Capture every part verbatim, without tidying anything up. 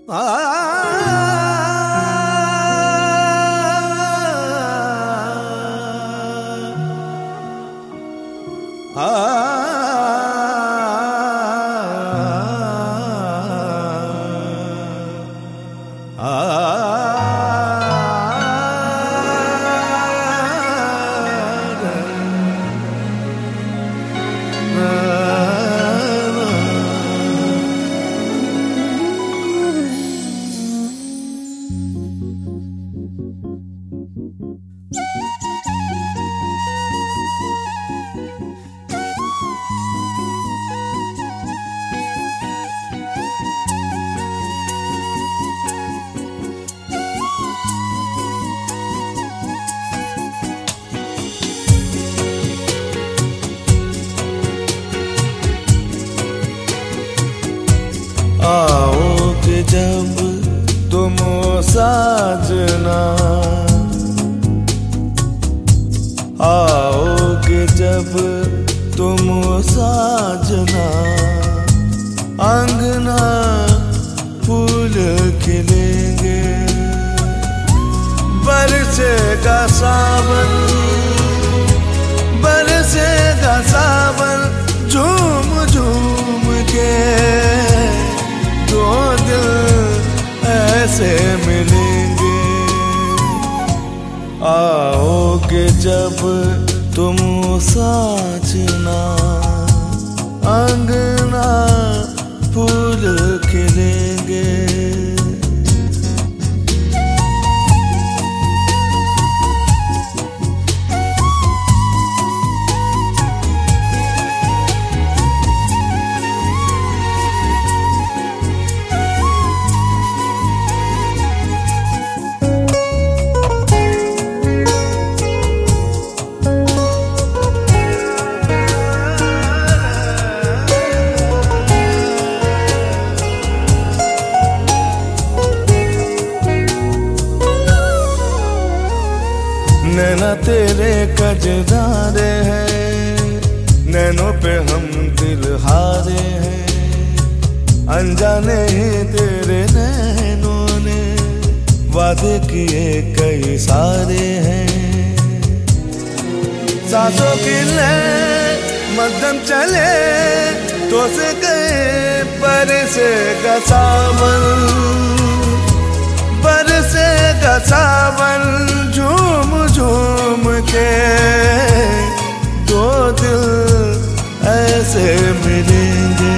आओगे जब तुम साजना, आओगे जब तुम साजना, अंगना फूल खिलेंगे, बरसेगा सावन, बरसेगा सावन, झूम झूम के दो दिल ऐसे मिलेंगे। आओगे जब तुम साजना, अंगना फूल खिलेंगे। नैना तेरे कजरारे हैं, नैनों पे हम दिल हारे हैं, अनजाने ही तेरे नैनों ने वादे किए कई सारे हैं। सांसों की ले मध्यम चले तो से गए बरसेगा सावन, बरसेगा सावन, झूम झूम के दो दिल ऐसे मिलेंगे।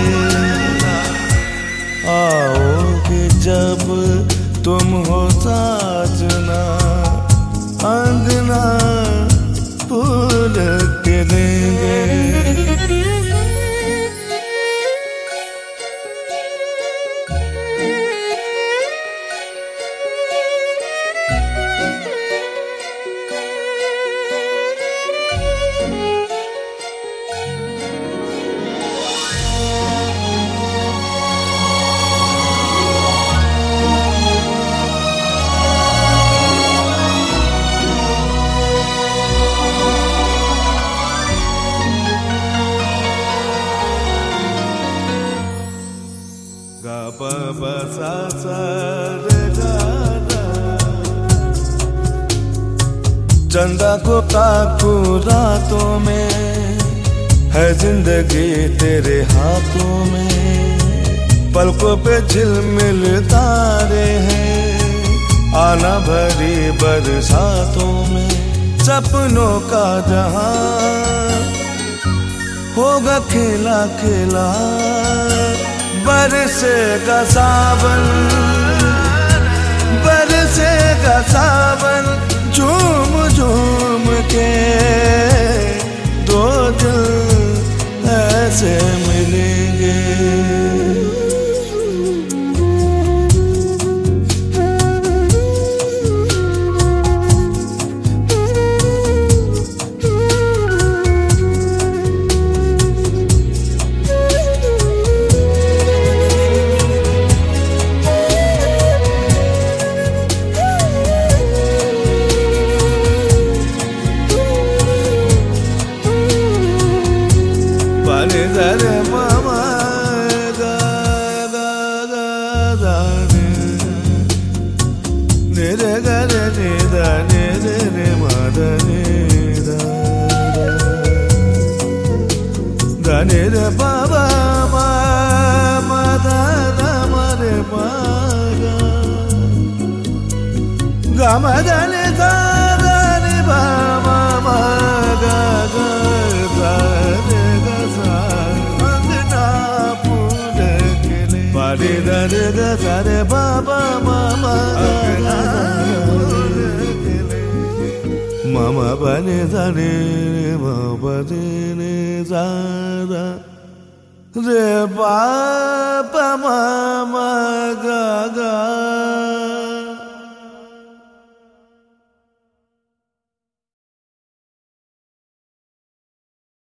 आओगे जब तुम हो साजना, अंगना फूल खिलेंगे। चंदा को ताकू रातों में, है जिंदगी तेरे हाथों में, पलकों पे झिलमिल तारे हैं, आना भरी बरसातों में। सपनों का जहां होगा खिला खिला, बरसेगा सावन, बरसेगा सावन, झूम झूम के दो दिल ऐसे मिलेंगे। Dare mama ga దని రే పవ మ మద దమ రే మగ గమ దని దని పవ మగ గ రే గ సా అంగనా పుడకలే పరి దని గ సరే పవ మ అంగనా mama bani zani mama bani ni zara re pa pa mama ga ga